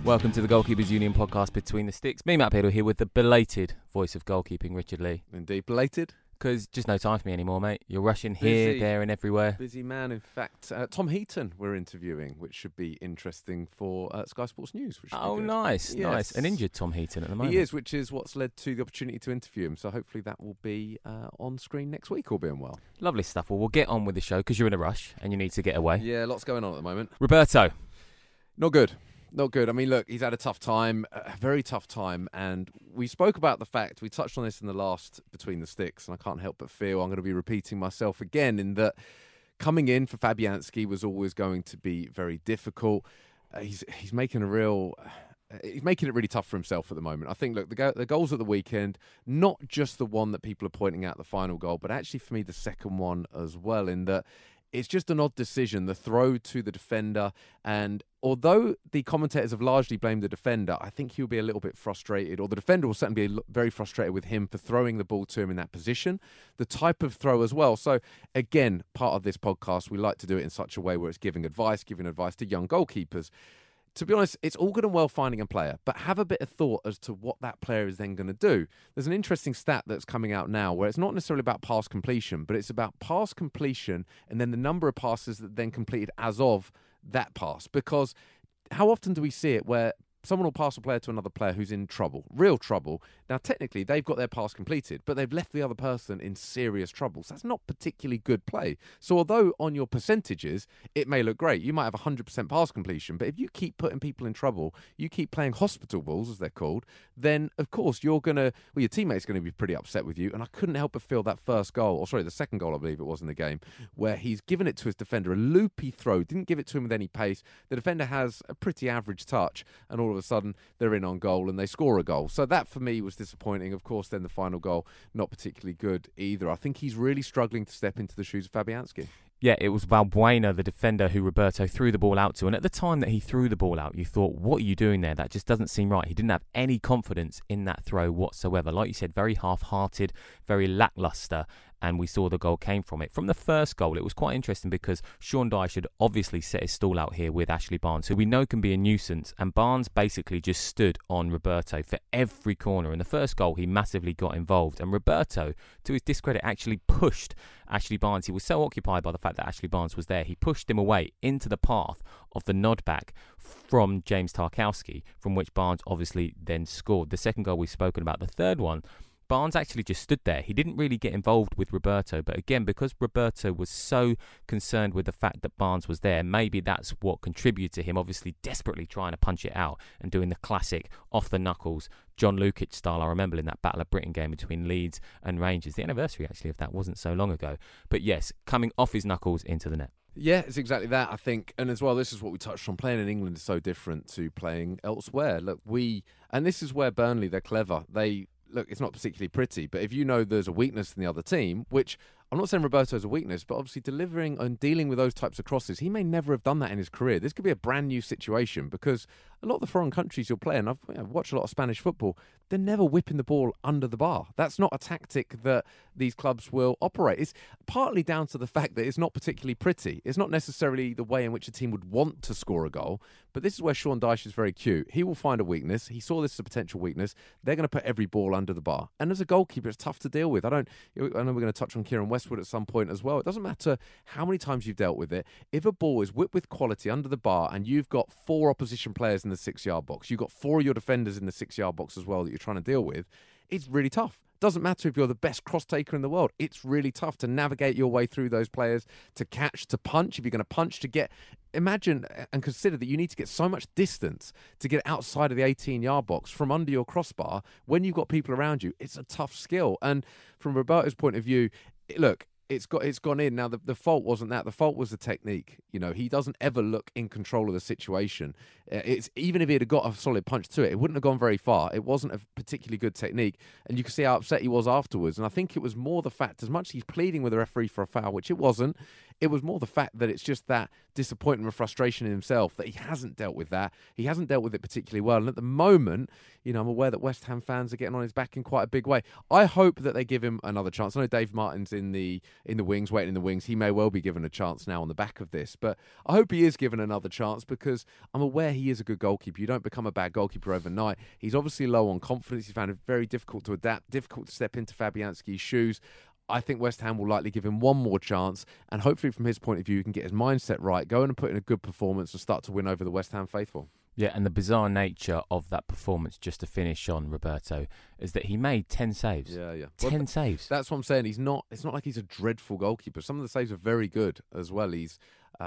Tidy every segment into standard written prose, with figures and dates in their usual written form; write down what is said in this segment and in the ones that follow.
Welcome to the Goalkeepers Union podcast Between the Sticks. Me, Matt Biddle, here with the belated voice of goalkeeping, Richard Lee. Indeed, belated. Because just no time for me anymore, mate. You're rushing here, there and everywhere. Busy man. In fact, Tom Heaton we're interviewing, which should be interesting for Sky Sports News. Which nice. An injured Tom Heaton at the moment. He is, which is what's led to the opportunity to interview him. So hopefully that will be on screen next week, all being well. Lovely stuff. Well, we'll get on with the show because you're in a rush and you need to get away. Yeah, lots going on at the moment. Roberto. Not good. Not good. I mean, look, he's had a tough time, a very tough time, and we spoke about the fact, we touched on this in the last Between the Sticks, and I can't help but feel I'm going to be repeating myself again in that coming in for Fabianski was always going to be very difficult. He's making it really tough for himself at the moment. I think, look, the goals at the weekend, not just the one that people are pointing out, the final goal, but actually for me the second one as well, in that it's just an odd decision, the throw to the defender. And although the commentators have largely blamed the defender, I think he'll be a little bit frustrated, or the defender will certainly be very frustrated with him for throwing the ball to him in that position, the type of throw as well. So again, part of this podcast, we like to do it in such a way where it's giving advice to young goalkeepers. To be honest, it's all good and well finding a player, but have a bit of thought as to what that player is then going to do. There's an interesting stat that's coming out now where it's not necessarily about pass completion, but it's about pass completion and then the number of passes that then completed as of that pass. Because how often do we see it where someone will pass a player to another player who's in trouble, real trouble. Now, technically, they've got their pass completed, but they've left the other person in serious trouble. So that's not particularly good play. So although on your percentages, it may look great, you might have 100% pass completion, but if you keep putting people in trouble, you keep playing hospital balls, as they're called, then, of course, your teammate's going to be pretty upset with you. And I couldn't help but feel that the second goal, I believe it was in the game, where he's given it to his defender, a loopy throw, didn't give it to him with any pace. The defender has a pretty average touch, and all of a sudden they're in on goal and they score a goal. So that for me was disappointing. Of course, then the final goal, not particularly good either. I think he's really struggling to step into the shoes of Fabianski. Yeah, it was Valbuena, the defender, who Roberto threw the ball out to. And at the time that he threw the ball out, you thought, what are you doing there? That just doesn't seem right. He didn't have any confidence in that throw whatsoever. Like you said, very half-hearted, very lacklustre. And we saw the goal came from it. From the first goal, it was quite interesting because Sean Dyche had obviously set his stall out here with Ashley Barnes, who we know can be a nuisance. And Barnes basically just stood on Roberto for every corner. In the first goal, he massively got involved. And Roberto, to his discredit, actually pushed Ashley Barnes. He was so occupied by the fact that Ashley Barnes was there. He pushed him away into the path of the nod back from James Tarkowski, from which Barnes obviously then scored. The second goal we've spoken about. The third one, Barnes actually just stood there. He didn't really get involved with Roberto, but again, because Roberto was so concerned with the fact that Barnes was there, maybe that's what contributed to him obviously desperately trying to punch it out and doing the classic off-the-knuckles John Lukic style. I remember in that Battle of Britain game between Leeds and Rangers. The anniversary, actually, of that wasn't so long ago. But yes, coming off his knuckles into the net. Yeah, it's exactly that, I think. And as well, this is what we touched on. Playing in England is so different to playing elsewhere. Look, and this is where Burnley, they're clever. Look, it's not particularly pretty, but if you know there's a weakness in the other team, which I'm not saying Roberto's a weakness, but obviously delivering and dealing with those types of crosses, he may never have done that in his career. This could be a brand new situation because a lot of the foreign countries you'll play, and I've watched a lot of Spanish football, they're never whipping the ball under the bar. That's not a tactic that these clubs will operate. It's partly down to the fact that it's not particularly pretty. It's not necessarily the way in which a team would want to score a goal, but this is where Sean Dyche is very cute. He will find a weakness. He saw this as a potential weakness. They're going to put every ball under the bar. And as a goalkeeper, it's tough to deal with. I know we're going to touch on Kieran Westwood at some point as well. It doesn't matter how many times you've dealt with it. If a ball is whipped with quality under the bar and you've got 4 opposition players in the 6-yard box, you've got 4 of your defenders in the 6-yard box as well that you're trying to deal with, it's really tough. Doesn't matter if you're the best cross taker in the world. It's really tough to navigate your way through those players, to catch, to punch. If you're going to punch, to get... Imagine and consider that you need to get so much distance to get outside of the 18-yard box from under your crossbar when you've got people around you. It's a tough skill. And from Roberto's point of view, look, it's gone in. Now, the fault wasn't that. The fault was the technique. You know, he doesn't ever look in control of the situation. Even if he had got a solid punch to it, it wouldn't have gone very far. It wasn't a particularly good technique. And you can see how upset he was afterwards. And I think it was more the fact, as much as he's pleading with the referee for a foul, which it wasn't, It was more the fact that it's just that disappointment and frustration in himself that he hasn't dealt with that. He hasn't dealt with it particularly well. And at the moment, I'm aware that West Ham fans are getting on his back in quite a big way. I hope that they give him another chance. I know Dave Martin's in the wings, waiting in the wings. He may well be given a chance now on the back of this, but I hope he is given another chance because I'm aware he is a good goalkeeper. You don't become a bad goalkeeper overnight. He's obviously low on confidence. He's found it very difficult to adapt, difficult to step into Fabianski's shoes. I think West Ham will likely give him one more chance, and hopefully from his point of view, he can get his mindset right, go in and put in a good performance and start to win over the West Ham faithful. Yeah, and the bizarre nature of that performance, just to finish on, Roberto, is that he made 10 saves. Yeah. 10 saves. That's what I'm saying. It's not like he's a dreadful goalkeeper. Some of the saves are very good as well. He's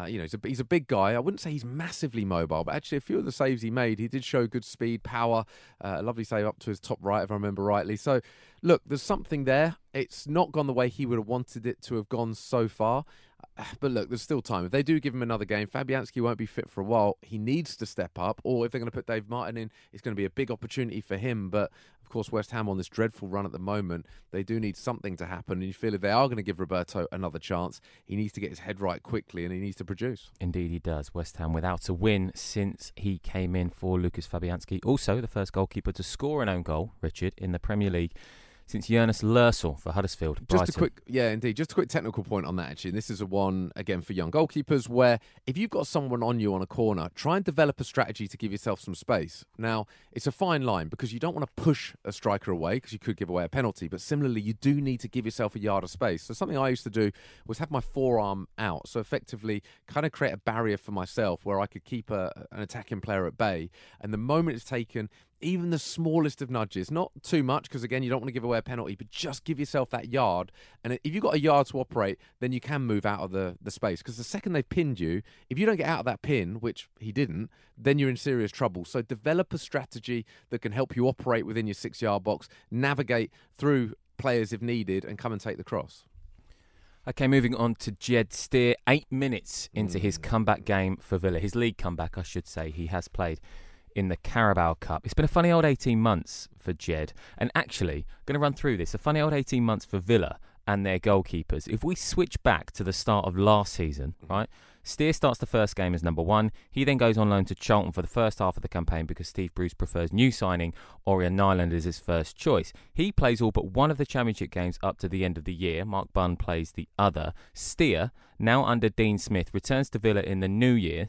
a big guy. I wouldn't say he's massively mobile, but actually a few of the saves he made, he did show good speed, power, a lovely save up to his top right, if I remember rightly. So, look, there's something there. It's not gone the way he would have wanted it to have gone so far. But look, there's still time. If they do give him another game, Fabianski won't be fit for a while. He needs to step up, or if they're going to put Dave Martin in, it's going to be a big opportunity for him. But, of course, West Ham on this dreadful run at the moment, they do need something to happen. And you feel if they are going to give Roberto another chance, he needs to get his head right quickly and he needs to produce. Indeed he does. West Ham without a win since he came in for Lucas Fabianski. Also, the first goalkeeper to score an own goal, Richard, in the Premier League since Jonas Lörsel for Huddersfield. Just a quick technical point on that, actually. And this is a one, again, for young goalkeepers, where if you've got someone on you on a corner, try and develop a strategy to give yourself some space. Now, it's a fine line because you don't want to push a striker away because you could give away a penalty. But similarly, you do need to give yourself a yard of space. So something I used to do was have my forearm out. So effectively kind of create a barrier for myself where I could keep an attacking player at bay. And the moment it's taken, even the smallest of nudges, not too much, because again, you don't want to give away a penalty, but just give yourself that yard. And if you've got a yard to operate, then you can move out of the space. Because the second they've pinned you, if you don't get out of that pin, which he didn't, then you're in serious trouble. So develop a strategy that can help you operate within your 6-yard box, navigate through players if needed, and come and take the cross. Okay, moving on to Jed Steer. 8 minutes into his comeback game for Villa. His league comeback, I should say. He has played in the Carabao Cup. It's been a funny old 18 months for Jed. And actually, going to run through this, a funny old 18 months for Villa and their goalkeepers. If we switch back to the start of last season, right? Steer starts the first game as number 1. He then goes on loan to Charlton for the first half of the campaign because Steve Bruce prefers new signing Orjan Nyland as his first choice. He plays all but one of the Championship games up to the end of the year. Mark Bunn plays the other. Steer, now under Dean Smith, returns to Villa in the new year,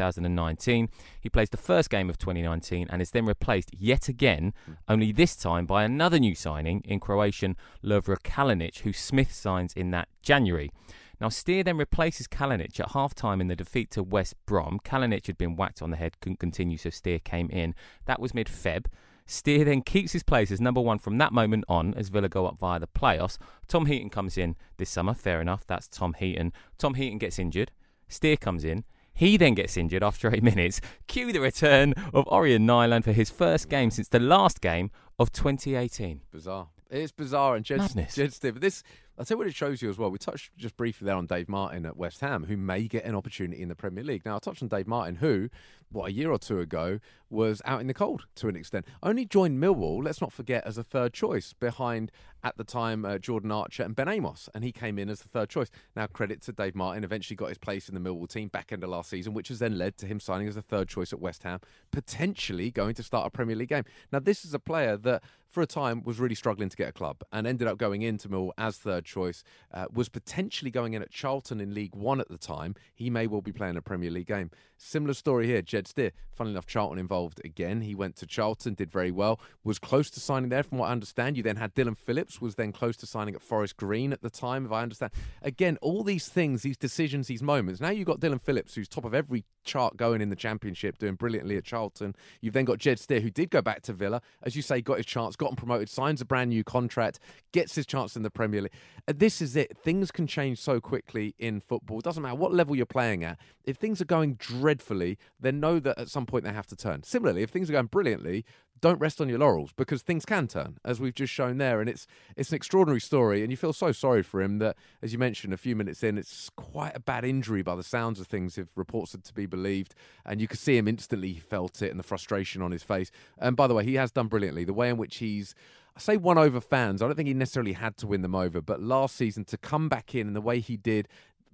2019. He plays the first game of 2019 and is then replaced yet again, only this time by another new signing in Croatian Lovro Kalinic, who Smith signs in that January. Now, Steer then replaces Kalinic at half-time in the defeat to West Brom. Kalinic had been whacked on the head, couldn't continue, so Steer came in. That was mid-Feb. Steer then keeps his place as number 1 from that moment on as Villa go up via the playoffs. Tom Heaton comes in this summer, fair enough, that's Tom Heaton. Tom Heaton gets injured. Steer comes in. He then gets injured after 8 minutes. Cue the return of Orjan Nyland for his first game since the last game of 2018. Bizarre. It's bizarre. And Jed Steer, but this, I'll tell you what it shows you as well. We touched just briefly there on Dave Martin at West Ham, who may get an opportunity in the Premier League. Now, I touched on Dave Martin, who, a year or two ago, was out in the cold to an extent. Only joined Millwall, let's not forget, as a third choice behind, at the time, Jordan Archer and Ben Amos. And he came in as the third choice. Now, credit to Dave Martin, eventually got his place in the Millwall team back end of last season, which has then led to him signing as a third choice at West Ham, potentially going to start a Premier League game. Now, this is a player that, for a time, was really struggling to get a club and ended up going into Millwall as third choice, was potentially going in at Charlton in League One at the time. He may well be playing a Premier League game. Similar story here, Jed Steer. Funnily enough, Charlton involved again. He went to Charlton, did very well, was close to signing there from what I understand. You then had Dylan Phillips, was then close to signing at Forest Green at the time, if I understand. Again, all these things, these decisions, these moments. Now you've got Dylan Phillips, who's top of every chart going in the Championship, doing brilliantly at Charlton. You've then got Jed Steer, who did go back to Villa. As you say, got his chance, got him promoted, signs a brand new contract, gets his chance in the Premier League. This is it. Things can change so quickly in football. It doesn't matter what level you're playing at. If things are going dreadfully, then know that at some point they have to turn. Similarly, if things are going brilliantly, don't rest on your laurels because things can turn, as we've just shown there. And it's an extraordinary story, and you feel so sorry for him that, as you mentioned, a few minutes in, it's quite a bad injury by the sounds of things, if reports are to be believed. And you could see him instantly, he felt it, and the frustration on his face. And by the way, he has done brilliantly. The way in which he's, I say, won over fans. I don't think he necessarily had to win them over, but last season to come back in and the way he did,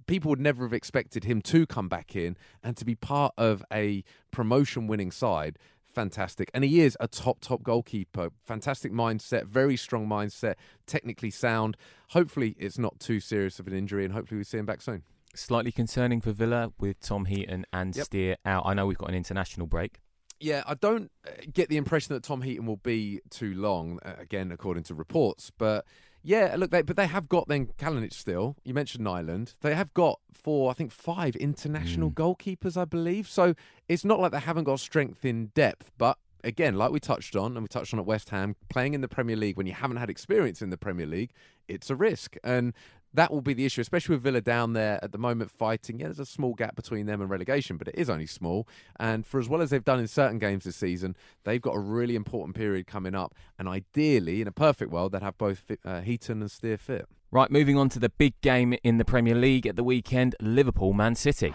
people would never have expected him to come back in and to be part of a promotion-winning side. Fantastic. And he is a top goalkeeper. Fantastic mindset, very strong mindset, technically sound. Hopefully it's not too serious of an injury, and hopefully we see him back soon. Slightly concerning for Villa with Tom Heaton and Steer out. I know we've got an international break. Yeah, I don't get the impression that Tom Heaton will be too long, again, according to reports. But yeah, look, they have got then Kalinic still. You mentioned Nyland. They have got 5 international goalkeepers, I believe. So it's not like they haven't got strength in depth. But again, like we touched on, and we touched on at West Ham, playing in the Premier League when you haven't had experience in the Premier League, it's a risk. And that will be the issue, especially with Villa down there at the moment fighting. Yeah, there's a small gap between them and relegation, but it is only small. And for as well as they've done in certain games this season, they've got a really important period coming up. And ideally, in a perfect world, they'd have both Heaton and Steer fit. Right, moving on to the big game in the Premier League at the weekend, Liverpool-Man City.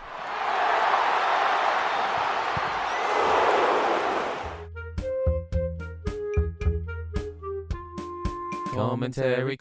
Commentary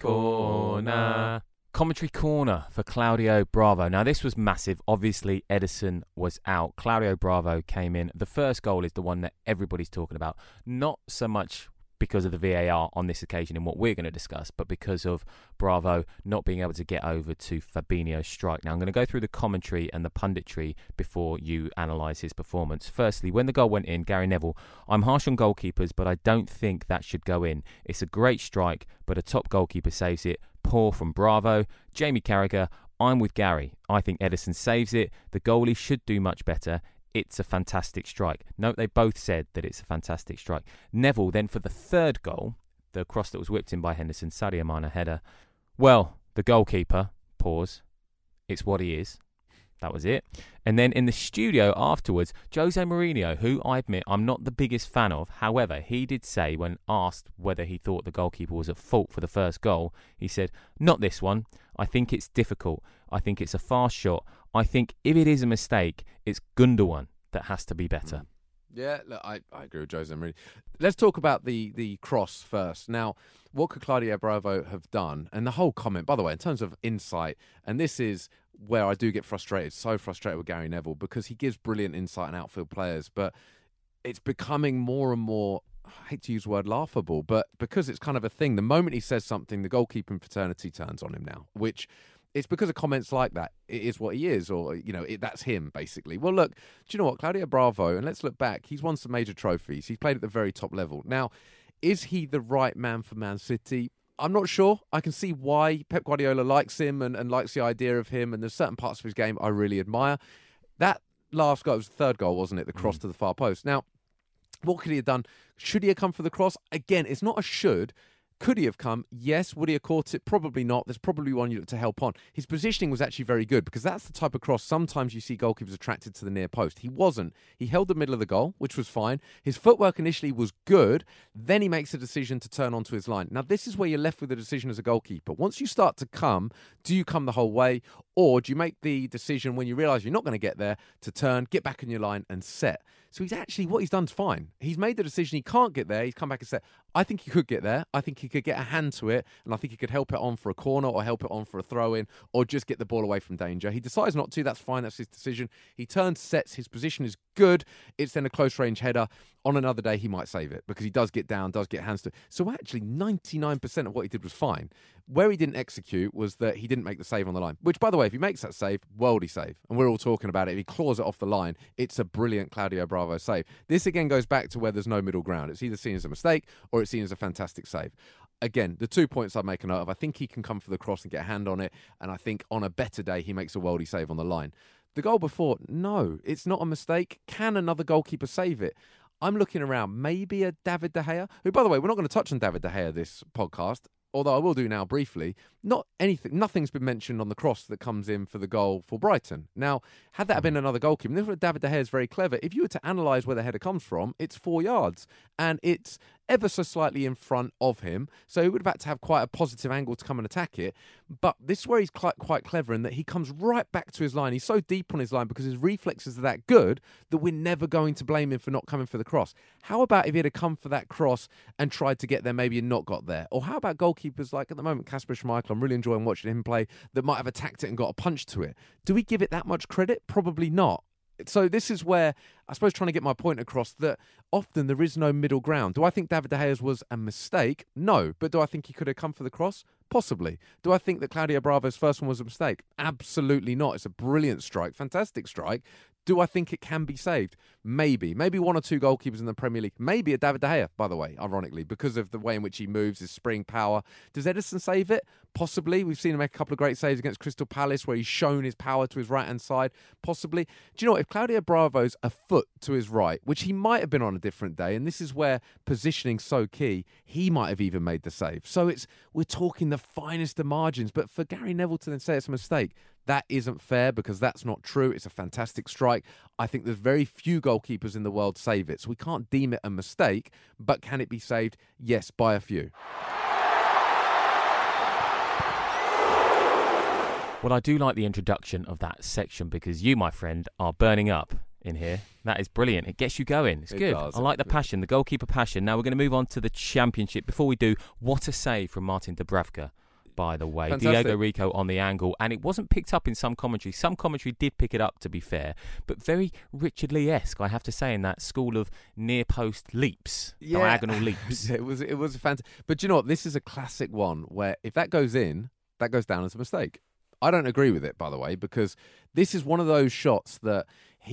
corner. Commentary corner for Claudio Bravo. Now, this was massive. Obviously, Ederson was out. Claudio Bravo came in. The first goal is the one that everybody's talking about. Not so much because of the VAR on this occasion in what we're going to discuss, but because of Bravo not being able to get over to Fabinho's strike. Now, I'm going to go through the commentary and the punditry before you analyse his performance. Firstly, when the goal went in, Gary Neville, I'm harsh on goalkeepers, but I don't think that should go in. It's a great strike, but a top goalkeeper saves it. Poor from Bravo. Jamie Carragher, I'm with Gary. I think Ederson saves it. The goalie should do much better. It's a fantastic strike. Note they both said that it's a fantastic strike. Neville then for the third goal, the cross that was whipped in by Henderson, Sadio Mane header. Well, the goalkeeper, pause, it's what he is. That was it. And then in the studio afterwards, Jose Mourinho, who I admit I'm not the biggest fan of, however, he did say when asked whether he thought the goalkeeper was at fault for the first goal, he said, not this one. I think it's difficult. I think it's a fast shot. I think if it is a mistake, it's Gundogan that has to be better. Yeah, look, I agree with Jose Mourinho. Let's talk about the cross first. Now, what could Claudio Bravo have done? And the whole comment, by the way, in terms of insight, and this is where I do get frustrated, so frustrated with Gary Neville, because he gives brilliant insight on outfield players, but it's becoming more and more, I hate to use the word laughable, but because it's kind of a thing, the moment he says something, the goalkeeping fraternity turns on him now, which it's because of comments like that. It is what he is, or, that's him, basically. Well, look, do you know what? Claudio Bravo, and let's look back, he's won some major trophies. He's played at the very top level. Now, is he the right man for Man City? I'm not sure. I can see why Pep Guardiola likes him and likes the idea of him, and there's certain parts of his game I really admire. That last goal, it was the third goal, wasn't it? The cross to the far post. Now, what could he have done? Should he have come for the cross? Again, it's not a should. Could he have come? Yes. Would he have caught it? Probably not. There's probably one you look to help on. His positioning was actually very good, because that's the type of cross sometimes you see goalkeepers attracted to the near post. He wasn't. He held the middle of the goal, which was fine. His footwork initially was good. Then he makes a decision to turn onto his line. Now, this is where you're left with a decision as a goalkeeper. Once you start to come, do you come the whole way? Or do you make the decision when you realise you're not going to get there to turn, get back in your line and set? So what he's done's fine. He's made the decision he can't get there. He's come back and said, I think he could get there. I think he could get a hand to it. And I think he could help it on for a corner or help it on for a throw-in or just get the ball away from danger. He decides not to. That's fine. That's his decision. He turns, sets. His position is good. It's then a close-range header. On another day, he might save it because he does get down, does get hands to it. So actually, 99% of what he did was fine. Where he didn't execute was that he didn't make the save on the line, which, by the way, if he makes that save, worldy save. And we're all talking about it. If he claws it off the line, it's a brilliant Claudio Bravo save. This, again, goes back to where there's no middle ground. It's either seen as a mistake or it's seen as a fantastic save. Again, the 2 points I'd make a note of, I think he can come for the cross and get a hand on it. And I think on a better day, he makes a worldy save on the line. The goal before, no, it's not a mistake. Can another goalkeeper save it? I'm looking around, maybe a David De Gea, who, by the way, we're not going to touch on David De Gea this podcast, although I will do now briefly. Nothing's been mentioned on the cross that comes in for the goal for Brighton. Now, had that been another goalkeeper, this is where David De Gea is very clever. If you were to analyse where the header comes from, it's 4 yards. And it's ever so slightly in front of him. So he would have had to have quite a positive angle to come and attack it. But this is where he's quite clever in that he comes right back to his line. He's so deep on his line because his reflexes are that good that we're never going to blame him for not coming for the cross. How about if he had come for that cross and tried to get there maybe and not got there? Or how about goalkeepers like at the moment Kasper Schmeichel, I'm really enjoying watching him play, that might have attacked it and got a punch to it. Do we give it that much credit? Probably not. So this is where I suppose trying to get my point across that often there is no middle ground. Do I think David De Gea's was a mistake? No. But do I think he could have come for the cross? Possibly. Do I think that Claudio Bravo's first one was a mistake? Absolutely not. It's a brilliant strike, fantastic strike. Do I think it can be saved? Maybe. Maybe one or two goalkeepers in the Premier League. Maybe a David De Gea, by the way, ironically, because of the way in which he moves, his spring power. Does Ederson save it? Possibly. We've seen him make a couple of great saves against Crystal Palace where he's shown his power to his right-hand side. Possibly. Do you know what? If Claudio Bravo's a foot to his right, which he might have been on a different day, and this is where positioning's so key, he might have even made the save. So we're talking the finest of margins. But for Gary Neville to then say it's a mistake, that isn't fair because that's not true. It's a fantastic strike. I think there's very few goalkeepers in the world save it. So we can't deem it a mistake, but can it be saved? Yes, by a few. Well, I do like the introduction of that section because you, my friend, are burning up in here. That is brilliant. It gets you going. It's good. I like the passion, the goalkeeper passion. Now we're going to move on to the Championship. Before we do, what a save from Martin Dubravka, by the way. Fantastic. Diego Rico on the angle, and it wasn't picked up in some commentary. Some commentary did pick it up, to be fair, but very Richard Lee-esque, I have to say, in that school of near post leaps, diagonal leaps. It was fantastic. But you know what? This is a classic one where if that goes in, that goes down as a mistake. I don't agree with it, by the way, because this is one of those shots that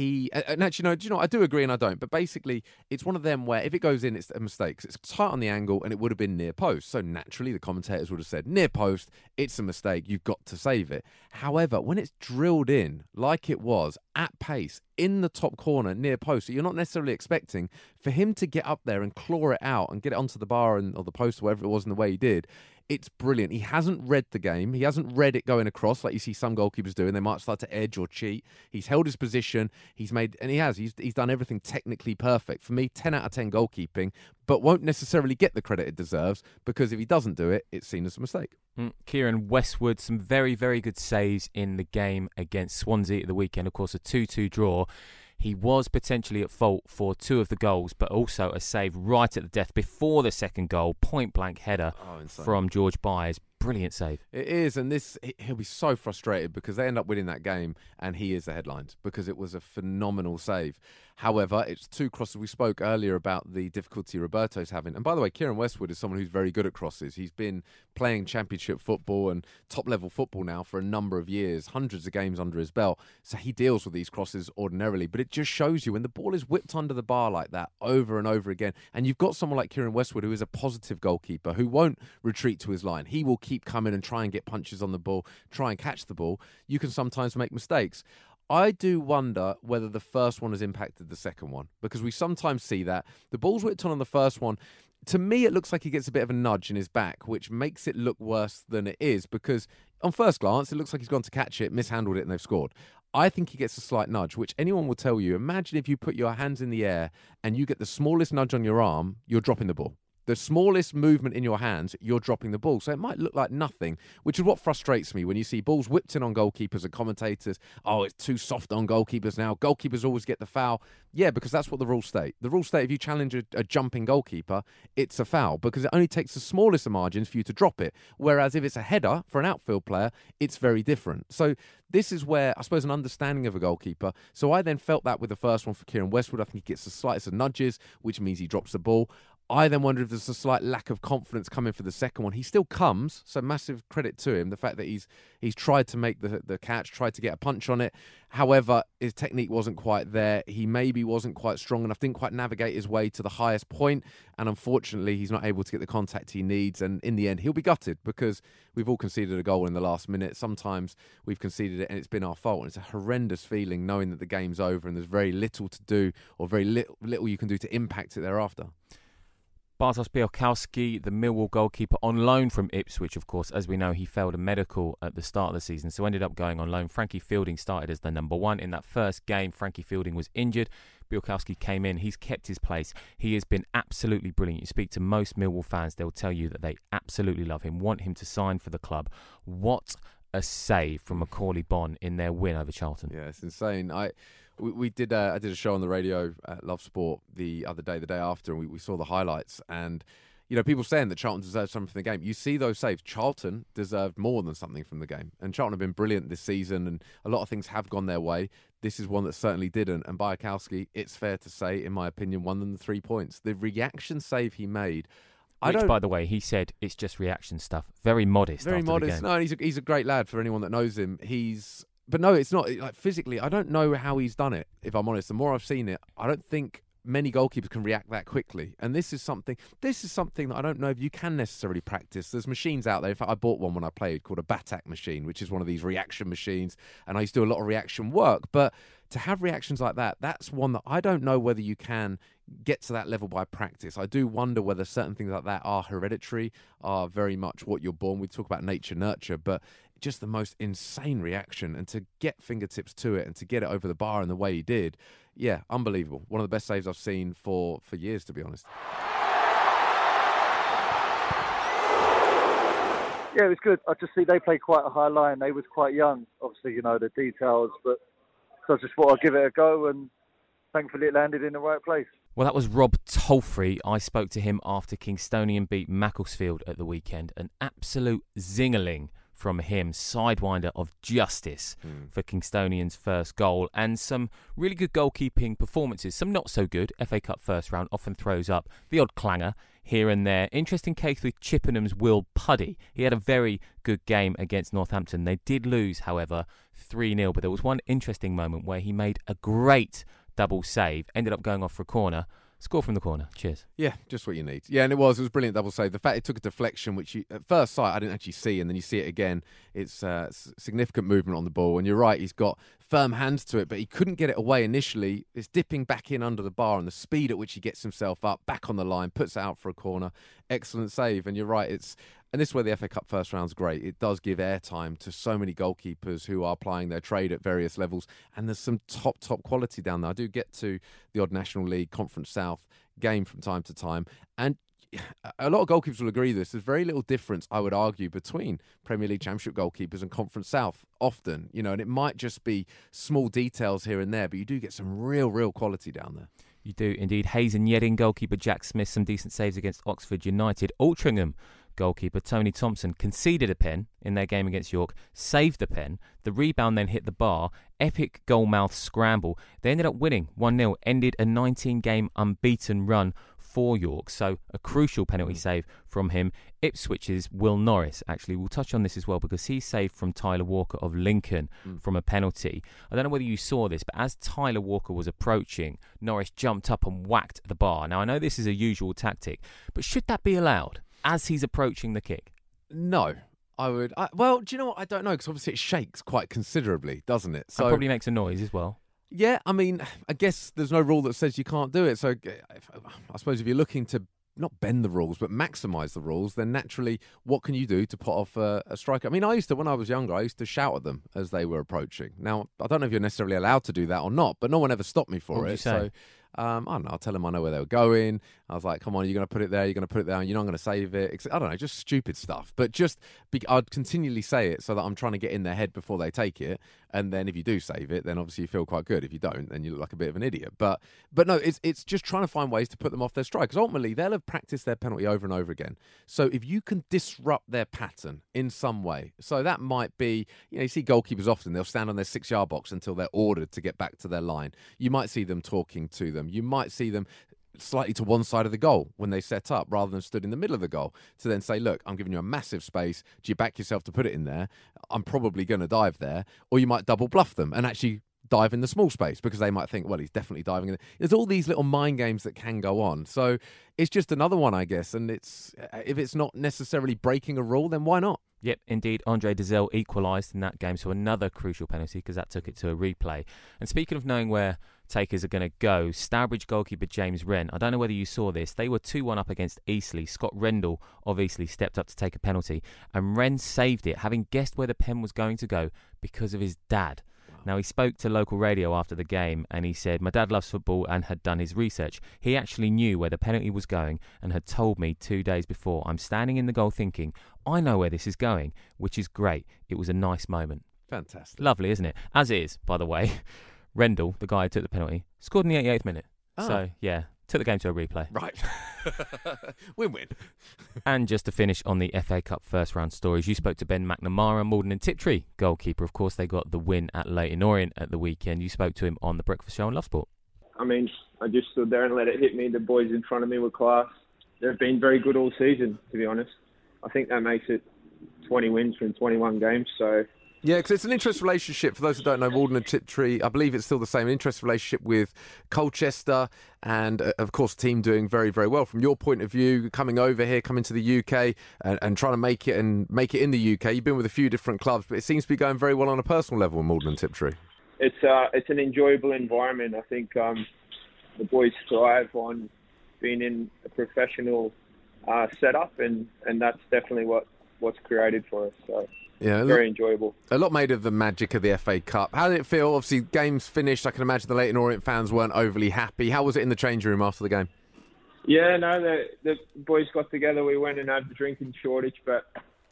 and actually, do you know, I do agree and I don't, but basically it's one of them where if it goes in, it's a mistake. It's tight on the angle and it would have been near post. So naturally, the commentators would have said, near post, it's a mistake, you've got to save it. However, when it's drilled in, like it was, at pace, in the top corner, near post, so you're not necessarily expecting for him to get up there and claw it out and get it onto the bar or the post or whatever it was in the way he did. It's brilliant. He hasn't read the game. He hasn't read it going across like you see some goalkeepers do, and they might start to edge or cheat. He's held his position. He's done everything technically perfect. For me, 10 out of 10 goalkeeping, but won't necessarily get the credit it deserves because if he doesn't do it, it's seen as a mistake. Kieran Westwood, some very, very good saves in the game against Swansea at the weekend. Of course, a 2-2 draw. He was potentially at fault for two of the goals, but also a save right at the death before the second goal, point-blank header from George Byers. Brilliant save. It is, and he'll be so frustrated because they end up winning that game and he is the headlines because it was a phenomenal save. However, it's two crosses. We spoke earlier about the difficulty Roberto's having. And by the way, Kieran Westwood is someone who's very good at crosses. He's been playing championship football and top-level football now for a number of years, hundreds of games under his belt. So he deals with these crosses ordinarily. But it just shows you when the ball is whipped under the bar like that over and over again, and you've got someone like Kieran Westwood who is a positive goalkeeper who won't retreat to his line. He will keep coming and try and get punches on the ball, try and catch the ball. You can sometimes make mistakes. I do wonder whether the first one has impacted the second one because we sometimes see that. The ball's whipped on the first one. To me, it looks like he gets a bit of a nudge in his back, which makes it look worse than it is because on first glance, it looks like he's gone to catch it, mishandled it, and they've scored. I think he gets a slight nudge, which anyone will tell you. Imagine if you put your hands in the air and you get the smallest nudge on your arm, you're dropping the ball. The smallest movement in your hands, you're dropping the ball. So it might look like nothing, which is what frustrates me when you see balls whipped in on goalkeepers and commentators. Oh, it's too soft on goalkeepers now. Goalkeepers always get the foul. Yeah, because that's what the rules state. The rules state if you challenge a jumping goalkeeper, it's a foul because it only takes the smallest of margins for you to drop it. Whereas if it's a header for an outfield player, it's very different. So this is where, I suppose, an understanding of a goalkeeper. So I then felt that with the first one for Kieran Westwood. I think he gets the slightest of nudges, which means he drops the ball. I then wonder if there's a slight lack of confidence coming for the second one. He still comes, so massive credit to him. The fact that he's tried to make the catch, tried to get a punch on it. However, his technique wasn't quite there. He maybe wasn't quite strong enough, didn't quite navigate his way to the highest point, and unfortunately, he's not able to get the contact he needs. And in the end, he'll be gutted because we've all conceded a goal in the last minute. Sometimes we've conceded it and it's been our fault. And it's a horrendous feeling knowing that the game's over and there's very little to do or very little you can do to impact it thereafter. Bartosz Białkowski, the Millwall goalkeeper, on loan from Ipswich, of course. As we know, he failed a medical at the start of the season, so ended up going on loan. Frankie Fielding started as the number one. In that first game, Frankie Fielding was injured. Białkowski came in. He's kept his place. He has been absolutely brilliant. You speak to most Millwall fans, they'll tell you that they absolutely love him, want him to sign for the club. What a save from Macaulay Bonne in their win over Charlton. Yeah, it's insane. I did a show on the radio at Love Sport the day after, and we saw the highlights. And people saying that Charlton deserved something from the game. You see those saves. Charlton deserved more than something from the game. And Charlton have been brilliant this season, and a lot of things have gone their way. This is one that certainly didn't. And Białkowski, it's fair to say, in my opinion, won them the 3 points. The reaction save he made. Which, by the way, he said it's just reaction stuff. Very modest. Very modest. No, he's a great lad for anyone that knows him. But no, it's not. Like, physically, I don't know how he's done it, if I'm honest. The more I've seen it, I don't think many goalkeepers can react that quickly. And this is something that I don't know if you can necessarily practice. There's machines out there. In fact, I bought one when I played called a Batak machine, which is one of these reaction machines. And I used to do a lot of reaction work. But to have reactions like that, that's one that I don't know whether you can get to that level by practice. I do wonder whether certain things like that are hereditary, are very much what you're born with. We talk about nature, nurture, but just the most insane reaction, and to get fingertips to it and to get it over the bar in the way he did, yeah, unbelievable. One of the best saves I've seen for years, to be honest. Yeah, it was good. I just see they played quite a high line. They was quite young, obviously, the details, but so I just thought I'd give it a go, and thankfully it landed in the right place. Well, that was Rob Tolfrey. I spoke to him after Kingstonian beat Macclesfield at the weekend. An absolute zingerling from him, sidewinder of justice for Kingstonian's first goal, and some really good goalkeeping performances, some not so good. FA Cup first round often throws up the odd clanger here and there. Interesting case with Chippenham's Will Puddy. He had a very good game against Northampton. They did lose, however, 3-0, but there was one interesting moment where he made a great double save, ended up going off for a corner. Score from the corner. Cheers. Yeah, just what you need. Yeah, and it was a brilliant double save. The fact it took a deflection, which at first sight I didn't actually see, and then you see it again. It's significant movement on the ball, and you're right, he's got firm hands to it, but he couldn't get it away initially. It's dipping back in under the bar, and the speed at which he gets himself up, back on the line, puts it out for a corner. Excellent save, and you're right, and this is where the FA Cup first round's great. It does give airtime to so many goalkeepers who are plying their trade at various levels, and there's some top quality down there. I do get to the odd National League, Conference South game from time to time, and a lot of goalkeepers will agree with this. There's very little difference, I would argue, between Premier League Championship goalkeepers and Conference South often, and it might just be small details here and there, but you do get some real quality down there. You do indeed. Hayes and Yedding goalkeeper Jack Smith, some decent saves against Oxford United. Altrincham goalkeeper Tony Thompson conceded a pen in their game against York, saved the pen. The rebound then hit the bar. Epic goalmouth scramble. They ended up winning 1-0, ended a 19-game unbeaten run for York. So a crucial penalty save from him. Ipswich's Will Norris, actually, we'll touch on this as well because he saved from Tyler Walker of Lincoln from a penalty. I don't know whether you saw this, but as Tyler Walker was approaching, Norris jumped up and whacked the bar. Now, I know this is a usual tactic, but should that be allowed as he's approaching the kick? No. Well, do you know what? I don't know, because obviously it shakes quite considerably, doesn't it? So it probably makes a noise as well. Yeah, I mean, I guess there's no rule that says you can't do it. So I suppose if you're looking to not bend the rules, but maximise the rules, then naturally, what can you do to put off a striker? I mean, when I was younger, I used to shout at them as they were approaching. Now, I don't know if you're necessarily allowed to do that or not, but no one ever stopped me for what it. Did you say? I don't know, I'll tell them I know where they were going. I was like, come on, you're going to put it there, you're going to put it there, and you're not going to save it. I don't know, just stupid stuff. But I'd continually say it so that I'm trying to get in their head before they take it. And then if you do save it, then obviously you feel quite good. If you don't, then you look like a bit of an idiot. But no, it's just trying to find ways to put them off their stride. Because ultimately, they'll have practiced their penalty over and over again. So if you can disrupt their pattern in some way, so that might be, you see goalkeepers often, they'll stand on their 6-yard box until they're ordered to get back to their line. You might see them talking to them. You might see them slightly to one side of the goal when they set up rather than stood in the middle of the goal to then say, look, I'm giving you a massive space. Do you back yourself to put it in there? I'm probably going to dive there. Or you might double bluff them and actually dive in the small space because they might think, well, he's definitely diving in. There's all these little mind games that can go on. So it's just another one, I guess. And if it's not necessarily breaking a rule, then why not? Yep, indeed. Andre Dazelle equalised in that game, so another crucial penalty because that took it to a replay. And speaking of knowing where takers are going to go, Stourbridge goalkeeper James Wren, I don't know whether you saw this, they were 2-1 up against Eastleigh. Scott Rendell of Eastleigh stepped up to take a penalty, and Wren saved it, having guessed where the pen was going to go because of his dad. Now, he spoke to local radio after the game and he said, my dad loves football and had done his research. He actually knew where the penalty was going and had told me 2 days before. I'm standing in the goal thinking, I know where this is going, which is great. It was a nice moment. Fantastic. Lovely, isn't it? As is, by the way, Rendell, the guy who took the penalty, scored in the 88th minute. Oh. So, yeah, took the game to a replay. Right. Win-win. And just to finish on the FA Cup first round stories, you spoke to Ben McNamara, Morden and Tiptree, goalkeeper. Of course, they got the win at Leyton Orient at the weekend. You spoke to him on The Breakfast Show on Love Sport. I mean, I just stood there and let it hit me. The boys in front of me were class. They've been very good all season, to be honest. I think that makes it 20 wins from 21 games, so... Yeah, because it's an interest relationship. For those who don't know, Morden and Tiptree, I believe it's still the same interest relationship with Colchester and, of course, the team doing very, very well. From your point of view, coming over here, coming to the UK and trying to make it in the UK, you've been with a few different clubs, but it seems to be going very well on a personal level with Morden and Tiptree. It's an enjoyable environment. I think the boys thrive on being in a professional setup, and that's definitely what's created for us. So. Yeah, very enjoyable. A lot made of the magic of the FA Cup. How did it feel? Obviously, games finished. I can imagine the Leyton Orient fans weren't overly happy. How was it in the changing room after the game? Yeah, no, the boys got together. We went and had the drinking shortage, but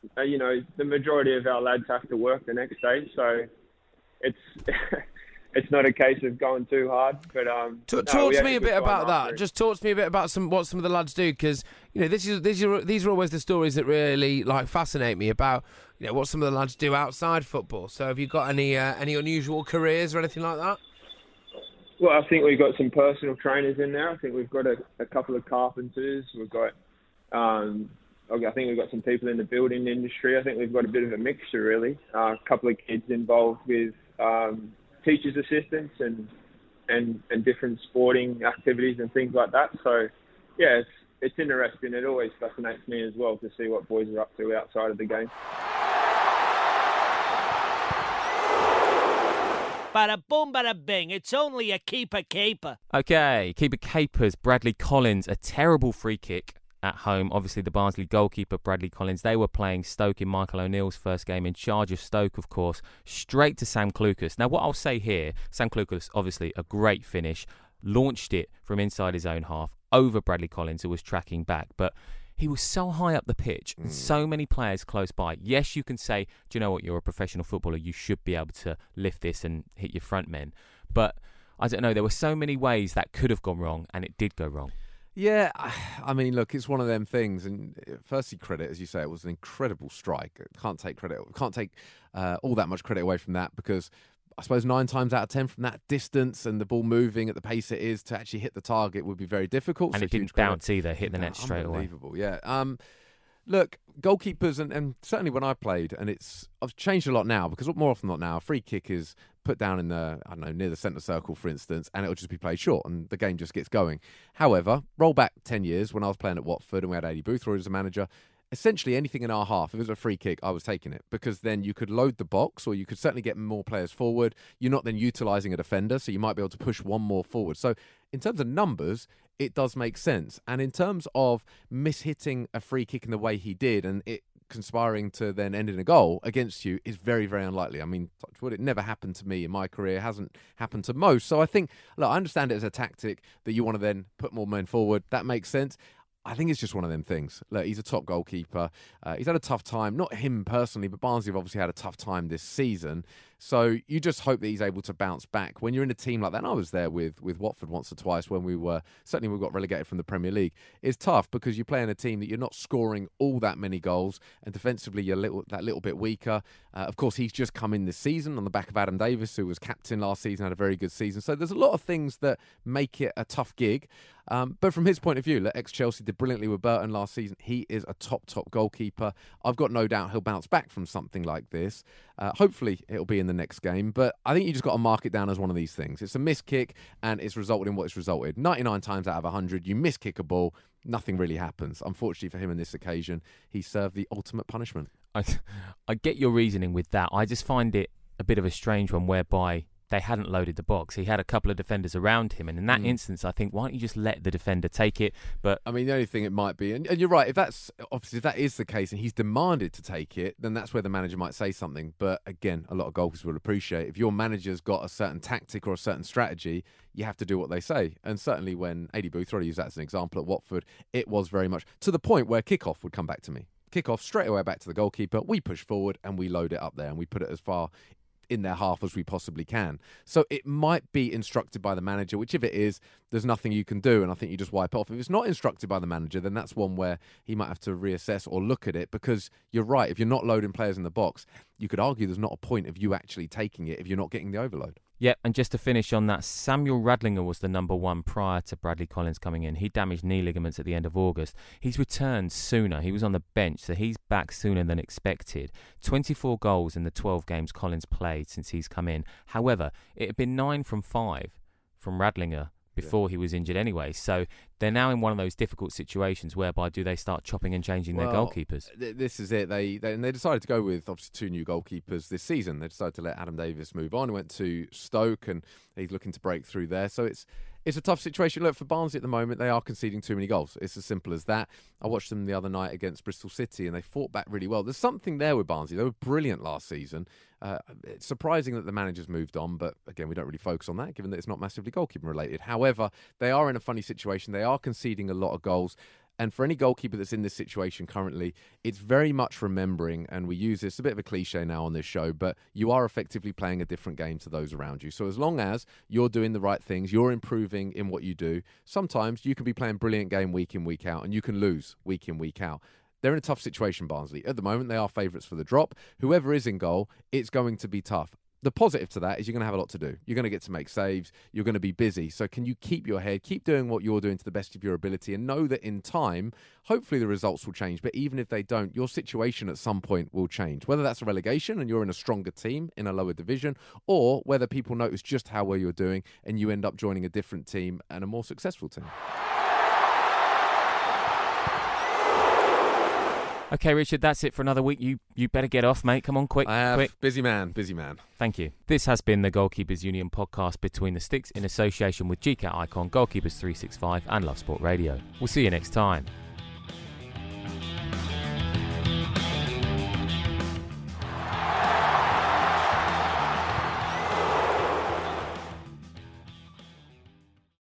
the majority of our lads have to work the next day, so it's it's not a case of going too hard. But talk to me a bit about that. Just talk to me a bit about what some of the lads do, because these are always the stories that really fascinate me about what some of the lads do outside football. So have you got any unusual careers or anything like that? Well, I think we've got some personal trainers in there. I think we've got a couple of carpenters. We've got I think we've got some people in the building industry. I think we've got a bit of a mixture, really. A couple of kids involved with teachers' assistants and different sporting activities and things like that. So, yeah, it's interesting. It always fascinates me as well to see what boys are up to outside of the game. Bada boom, bada bing. It's only a keeper caper. Okay, keeper capers. Bradley Collins, a terrible free kick at home. Obviously, the Barnsley goalkeeper, Bradley Collins, they were playing Stoke in Michael O'Neill's first game, in charge of Stoke, of course, straight to Sam Clucas. Now, what I'll say here, Sam Clucas, obviously a great finish, launched it from inside his own half over Bradley Collins, who was tracking back, but he was so high up the pitch and so many players close by. Yes, you can say, do you know what, you're a professional footballer, you should be able to lift this and hit your front men. But, I don't know, there were so many ways that could have gone wrong, and it did go wrong. Yeah, I mean, look, it's one of them things. And firstly, credit, as you say, it was an incredible strike. Can't take all that much credit away from that, because I suppose 9 times out of 10 from that distance and the ball moving at the pace it is, to actually hit the target would be very difficult. And so it didn't bounce either, hit the net straight away. Unbelievable, yeah. Look, goalkeepers, and certainly when I played, and I've changed a lot now, because more often than not now, a free kick is put down in near the centre circle, for instance, and it'll just be played short and the game just gets going. However, roll back 10 years when I was playing at Watford and we had Eddie Boothroyd as a manager. Essentially anything in our half, if it was a free kick, I was taking it, because then you could load the box, or you could certainly get more players forward. You're not then utilising a defender, so you might be able to push one more forward. So in terms of numbers, it does make sense. And in terms of mishitting a free kick in the way he did, and it conspiring to then end in a goal against you, is very, very unlikely. I mean, touch wood, it never happened to me in my career. It hasn't happened to most. So I think, look, I understand it as a tactic that you want to then put more men forward. That makes sense. I think it's just one of them things. Look, he's a top goalkeeper. He's had a tough time. Not him personally, but Barnsley have obviously had a tough time this season. So you just hope that he's able to bounce back. When you're in a team like that, and I was there with Watford once or twice when we got relegated from the Premier League. It's tough because you play in a team that you're not scoring all that many goals, and defensively you're that little bit weaker. Of course, he's just come in this season on the back of Adam Davis, who was captain last season, had a very good season. So there's a lot of things that make it a tough gig. But from his point of view, ex-Chelsea did brilliantly with Burton last season. He is a top goalkeeper. I've got no doubt he'll bounce back from something like this. Hopefully it'll be in the next game, but I think you just got to mark it down as one of these things. It's a missed kick, and it's resulted in what it's resulted. 99 times out of 100, you miss kick a ball, nothing really happens. Unfortunately for him on this occasion, he served the ultimate punishment. I get your reasoning with that. I just find it a bit of a strange one, whereby they hadn't loaded the box. He had a couple of defenders around him, and in that instance, I think, why don't you just let the defender take it? But I mean, the only thing it might be, and you're right, if that is the case and he's demanded to take it, then that's where the manager might say something. But again, a lot of goalkeepers will appreciate if your manager's got a certain tactic or a certain strategy, you have to do what they say. And certainly when Adi Booth, I'll use that as an example, at Watford, it was very much to the point where kickoff would come back to me. Kickoff straight away back to the goalkeeper. We push forward and we load it up there and we put it as far in their half as we possibly can. So it might be instructed by the manager, which if it is, there's nothing you can do, and I think you just wipe it off. If it's not instructed by the manager, then that's one where he might have to reassess or look at it, because you're right, if you're not loading players in the box, you could argue there's not a point of you actually taking it if you're not getting the overload. Yeah, and just to finish on that, Samuel Radlinger was the number one prior to Bradley Collins coming in. He damaged knee ligaments at the end of August. He's returned sooner. He was on the bench, so he's back sooner than expected. 24 goals in the 12 games Collins played since he's come in. However, it had been 9 from 5 from Radlinger before he was injured anyway. So they're now in one of those difficult situations whereby do they start chopping and changing their goalkeepers? This is it. They decided to go with obviously 2 new goalkeepers this season. They decided to let Adam Davis move on. He went to Stoke and he's looking to break through there. So it's a tough situation. Look, for Barnsley at the moment, they are conceding too many goals. It's as simple as that. I watched them the other night against Bristol City and they fought back really well. There's something there with Barnsley. They were brilliant last season. It's surprising that the manager's moved on, but again, we don't really focus on that given that it's not massively goalkeeping related. However, they are in a funny situation. They are conceding a lot of goals. And for any goalkeeper that's in this situation currently, it's very much remembering, and we use this, a bit of a cliche now on this show, but you are effectively playing a different game to those around you. So as long as you're doing the right things, you're improving in what you do, sometimes you can be playing brilliant game week in, week out, and you can lose week in, week out. They're in a tough situation, Barnsley. At the moment, they are favourites for the drop. Whoever is in goal, it's going to be tough. The positive to that is you're going to have a lot to do. You're going to get to make saves. You're going to be busy. So can you keep your head, keep doing what you're doing to the best of your ability, and know that in time, hopefully the results will change. But even if they don't, your situation at some point will change. Whether that's a relegation and you're in a stronger team in a lower division, or whether people notice just how well you're doing and you end up joining a different team and a more successful team. Okay, Richard, that's it for another week. You better get off, mate. Come on, quick. Quick. Busy man. Thank you. This has been the Goalkeepers Union podcast Between the Sticks in association with GCAT Icon, Goalkeepers 365 and Love Sport Radio. We'll see you next time.